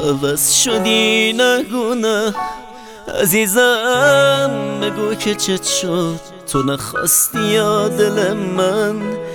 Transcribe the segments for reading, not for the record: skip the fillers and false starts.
عوض شدی نگونه عزیزم، بگو که چت شد تو نخواستی یا دل من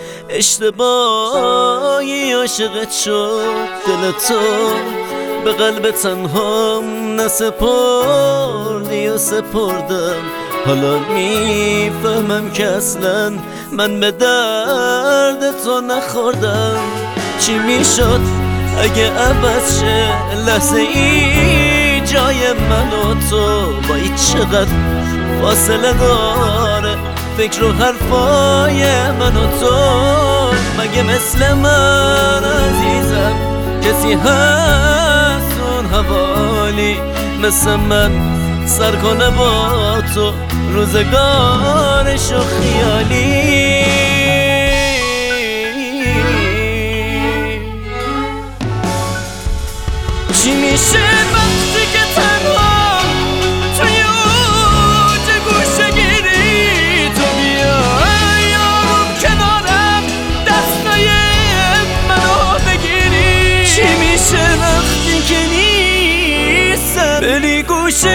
اشتباهی عاشقت شد دل تو به قلب تنهام نسپردی و سپردم. حالا میفهمم که اصلا من به درد تو نخوردم. چی میشد اگه عوض شه لحظه ای جای من و تو؟ با ای چقدر فاصله داره فکر و حرفای من و تو. مگه مثل من عزیزم کسی هست اون حوالی مثل من سر کنه با تو روزگارش و خیالی؟ چی میشه وقتی که تنها توی اوج گوشه گیری تو بیای یارم کنارم دستای منو بگیری؟ چی میشه وقتی که نیستم بری گوشه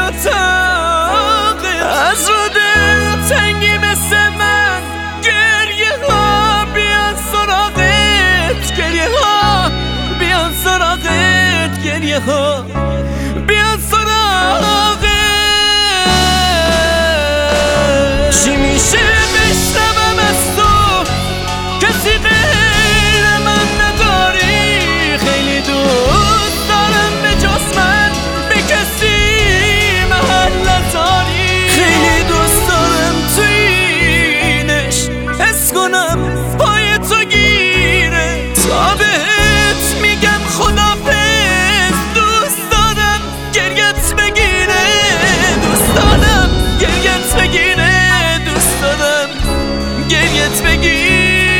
اتاق از رو دل تنگی مثل من گریه ها بیان سراغت، گریه ها بیان سراغت، گریه ها بیان سراغت. چی میشه بشنوم از تو کسی غیر من نداری؟ خیلی دوست دارم به جز من به کسی محل نداری. خیلی دوست دارم توینش حس کنم پای تو گیره تا بهت میگم خدافظ. دوست دارم گریت بگیره، دوست دارم گریت بگیره، دوست دارم گریت بگیره.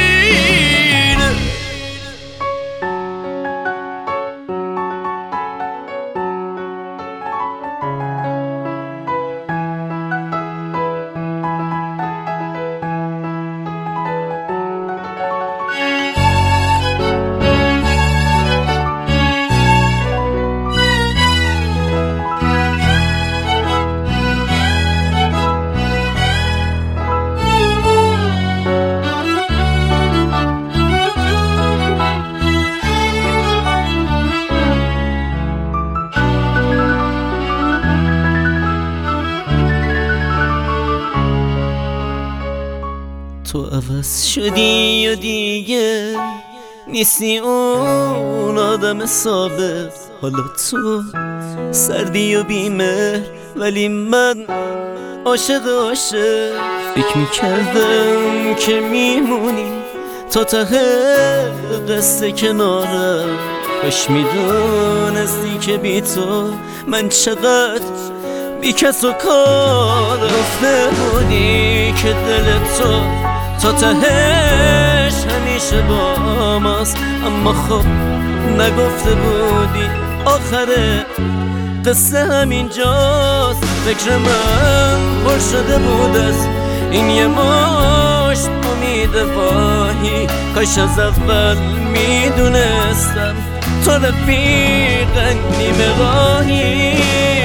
تو عوض شدی و دیگه نیستی اون آدم سابق. حالا تو سردی و بیمهر ولی من عاشق فکر میکردم که میمونی تا ته قصه کنارم. کاش میدونستی که بی تو من چقدر بی کس و کار رفته بودی که دل تو تا تهش همیشه با ماست. اما خب نگفته بودی آخر قصه همینجاست. فکر من پر شده بود از این یه مشت امید واهی. کاش از اول میدونستم تو رفیق نیمه راهی.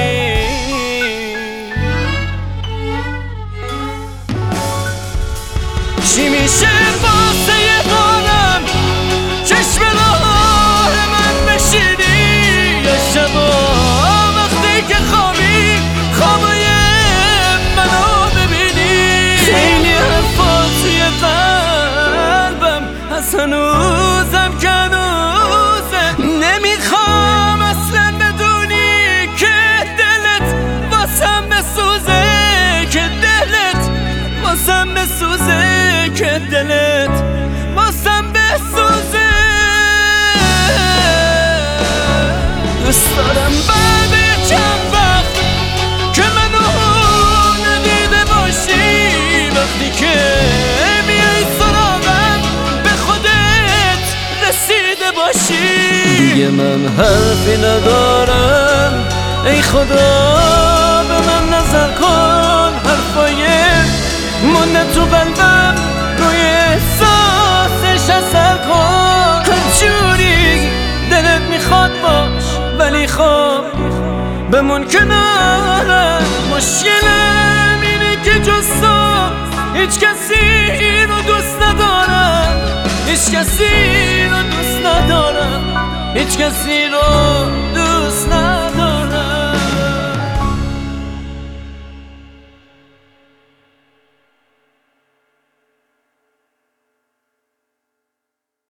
چی میشه واسه یه بارم چشم راه من بشینی یه شبا وقتی که خوابی خوابای منو ببینی؟ خیلی حرفا توی قلبم از هنوزم که هنوزه نمیخوام اصلا بدونی که دلت واسم بسوزه، که دلت واسم بسوزه، که دلت واسم بسوزه. دوست دارم بعد چند وقت که منو ندیده باشی وقتی که میای سراغم به خودت رسیده باشی. دیگه من حرفی ندارم ای خدا به من نظر کن. حرفای مونده تو قلبم روی احساسش اثر کن. هر جوری دلت میخواد باش ولی بمون کنارم. مشکلم اینه که جز تو هیچ کسی رو دوست ندارم، هیچ کسی رو دوست ندارم، هیچ کسی رو